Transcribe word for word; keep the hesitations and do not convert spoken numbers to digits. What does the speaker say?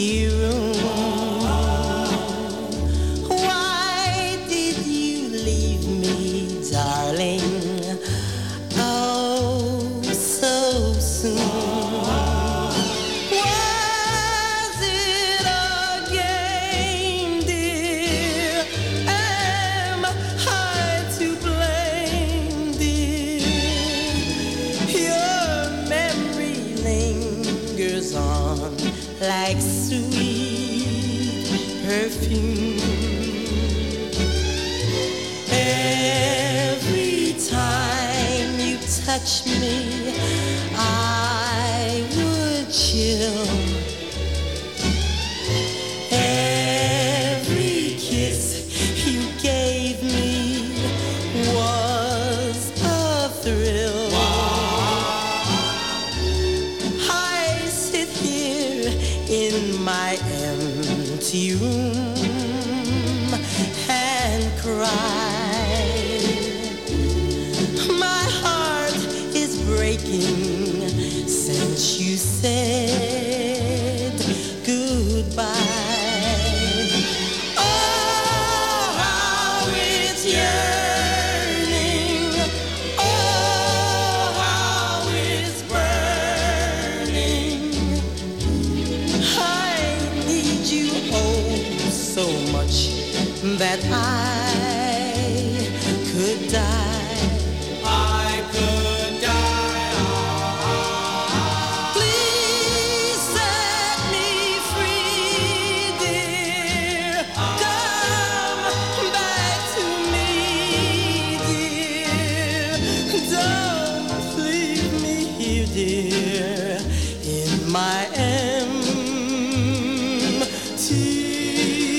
empty room. Why did you leave me, darling? Oh, so soon. Like sweet perfume. Every time you touch me, I would chill. Every kiss you gave me was a thrill. In my empty room and cry. My heart is breaking since you said goodbye. Oh, how it's yearning. Oh, how it's burning. I need you oh so much that I could die. I could die. Please set me free, dear. Come back to me, dear. Don't leave me here, dear, in my empty